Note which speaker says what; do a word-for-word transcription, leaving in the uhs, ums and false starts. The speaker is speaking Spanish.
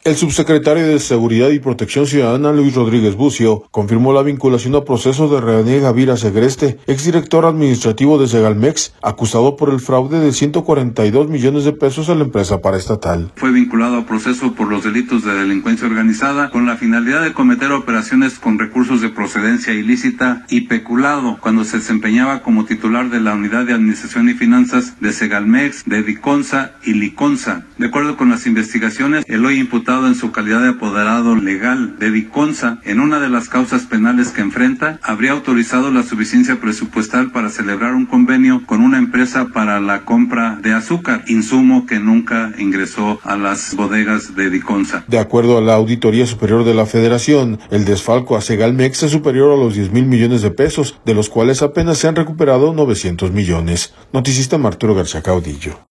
Speaker 1: El subsecretario de Seguridad y Protección Ciudadana, Luis Rodríguez Bucio, confirmó la vinculación a proceso de René Gavira Segreste, exdirector administrativo de Segalmex, acusado por el fraude de ciento cuarenta y dos millones de pesos a la empresa paraestatal.
Speaker 2: Fue vinculado a proceso por los delitos de delincuencia organizada con la finalidad de cometer operaciones con recursos de procedencia ilícita y peculado cuando se desempeñaba como titular de la Unidad de Administración y Finanzas de Segalmex, de Diconsa y Liconsa. De acuerdo con las investigaciones, el hoy imputado en su calidad de apoderado legal de Diconsa, en una de las causas penales que enfrenta, habría autorizado la suficiencia presupuestal para celebrar un convenio con una empresa para la compra de azúcar, insumo que nunca ingresó a las bodegas de Diconsa.
Speaker 1: De acuerdo a la Auditoría Superior de la Federación, el desfalco a Segalmex es superior a los diez mil millones de pesos, de los cuales apenas se han recuperado novecientos millones. Noticista Arturo García Caudillo.